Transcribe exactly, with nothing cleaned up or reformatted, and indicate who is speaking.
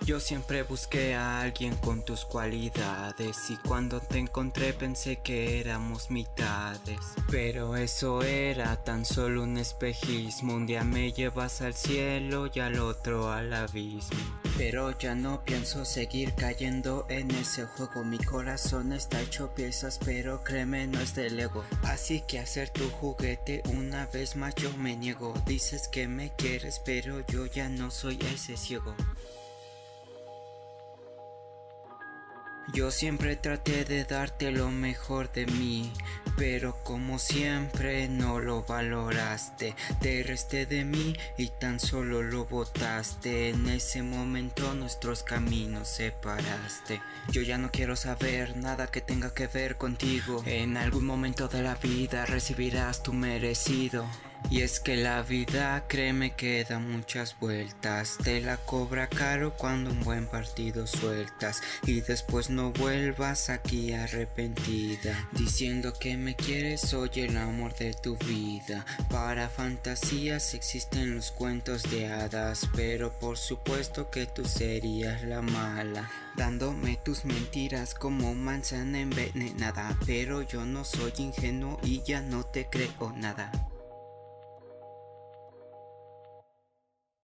Speaker 1: Yo siempre busqué a alguien con tus cualidades y cuando te encontré pensé que éramos mitades. Pero eso era tan solo un espejismo, un día me llevas al cielo y al otro al abismo. Pero ya no pienso seguir cayendo en ese juego, mi corazón está hecho piezas pero créeme no es del ego. Así que hacer tu juguete una vez más yo me niego. Dices que me quieres pero yo ya no soy ese ciego. Yo siempre traté de darte lo mejor de mí, pero como siempre no lo valoraste. Te resté de mí y tan solo lo botaste. En ese momento nuestros caminos separaste. Yo ya no quiero saber nada que tenga que ver contigo. En algún momento de la vida recibirás tu merecido. Y es que la vida, créeme, que da muchas vueltas. Te la cobra caro cuando un buen partido sueltas. Y después no vuelvas aquí arrepentida, diciendo que me quieres, soy el amor de tu vida. Para fantasías existen los cuentos de hadas, pero por supuesto que tú serías la mala, dándome tus mentiras como manzana envenenada. Pero yo no soy ingenuo y ya no te creo nada.